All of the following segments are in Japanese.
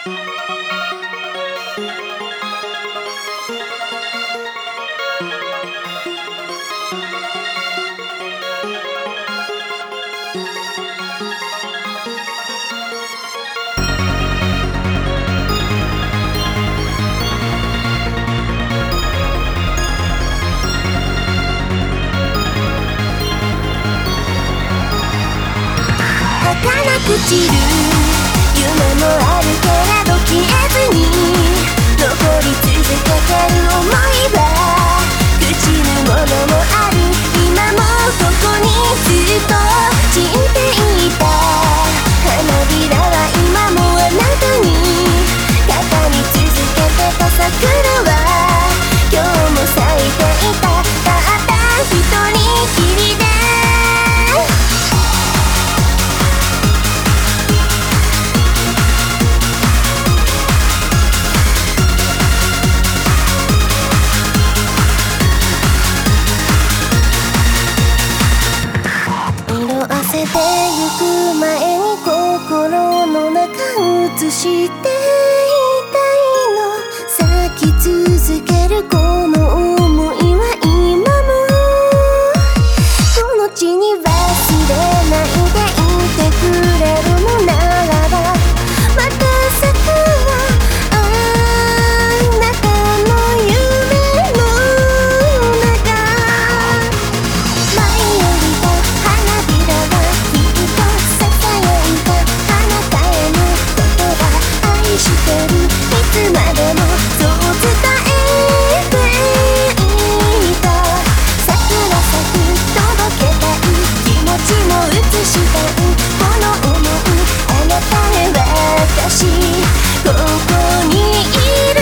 朽ちる夢もあるけれど消えずに残り続けてる想いは朽ちぬものもある今もここにずっと散っていた花びらは今もあなたに語り続けてた桜は今日も咲いていたたった一人きりでゆく前に心の中映していたいの咲き続けるこの想いは今もこの地に忘れないでいてくれるのならばまた咲くはあなたの夢の中舞い降りた花びらは愛してるいつまでもそう伝えていた桜咲く届けたい気持ちも映したいこの想いあなたへ私ここにいる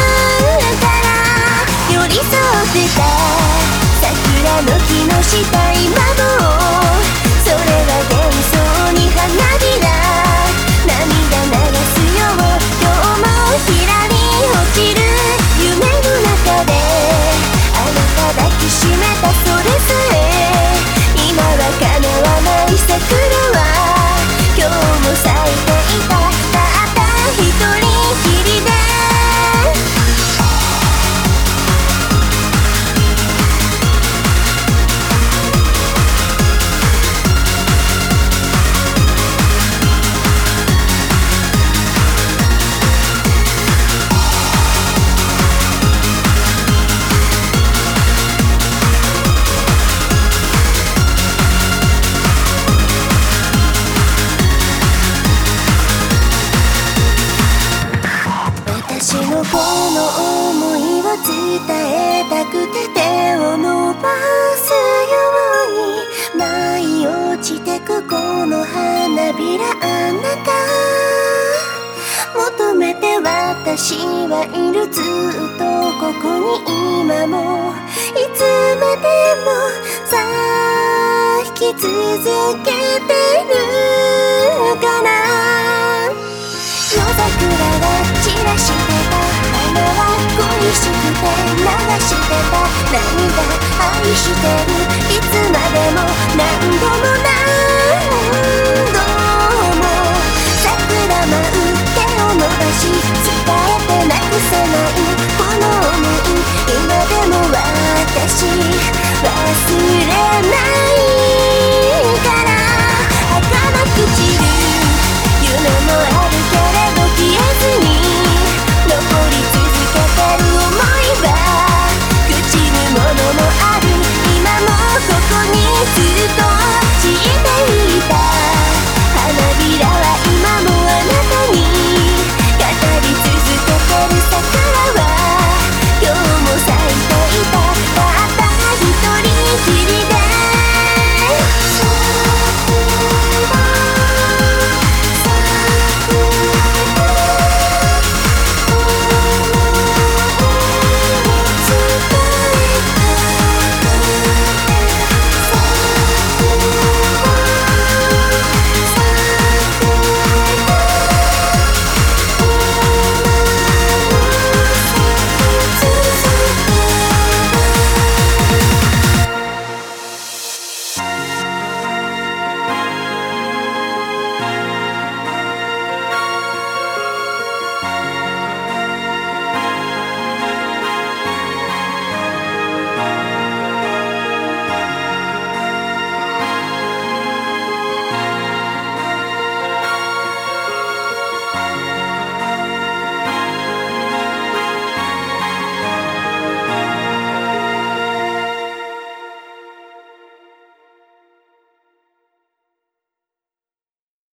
から寄り添ってた桜の木の下今もそれは幻想に花びら涙流すよ今日もひらり落ちる夢の中であなた抱きしめたそれさえ今は叶わない桜は今日も咲いていたたった一人きりで私のこの想いを伝えたくて手を伸ばすように舞い落ちてくこの花びらあなた求めて私はいるずっとここに今もいつまでも咲き続けてるかな夜桜が散らしてた花は恋しくて流してた涙愛してるいつまでも何度も何度も桜舞う手を伸ばし伝えてなくせないこの想い今でも私忘れ